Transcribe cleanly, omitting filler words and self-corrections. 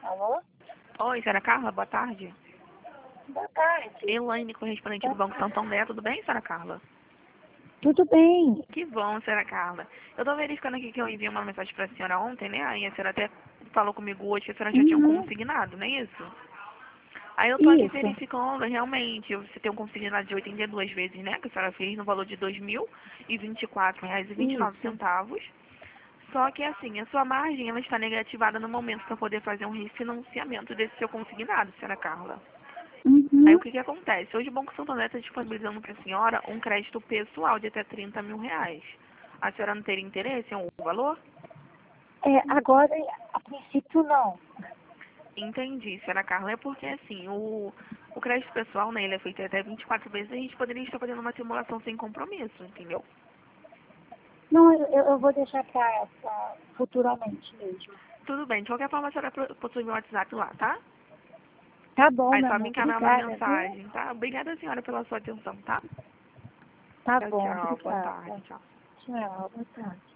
Alô? Oi, senhora Carla, boa tarde. Boa tarde. Elaine, correspondente do Banco Santander, tudo bem, senhora Carla? Tudo bem? Que bom, senhora Carla. Eu tô verificando aqui que eu enviei uma mensagem pra senhora ontem, né? Aí a senhora até falou comigo hoje que a senhora já tinha um Uhum. consignado, não é isso? Aí eu tô aqui Isso. verificando, realmente, você tem um consignado de 82 vezes, né? Que a senhora fez no valor de R$ 2.024,29 Isso. centavos. Só que assim, a sua margem ela está negativada no momento para poder fazer um refinanciamento desse seu consignado, senhora Carla. Aí o Uhum. que que acontece? Hoje o Banco Santander está disponibilizando para a senhora um crédito pessoal de até R$ 30.000. A senhora não teria interesse em algum valor? Agora, a princípio, não. Entendi, senhora Carla. É porque assim, o crédito pessoal, né, ele é feito até 24 vezes e a gente poderia estar fazendo uma simulação sem compromisso, entendeu? Não, eu vou deixar para futuramente mesmo. Tudo bem, de qualquer forma a senhora possui meu WhatsApp lá, tá? Tá bom, Aí meu só me amor. encaminhar uma Obrigada, viu? mensagem, tá? Obrigada, senhora, pela sua atenção, tá? Tá Tchau, bom, tchau. Boa tarde, obrigada. tchau. Tchau, boa tarde.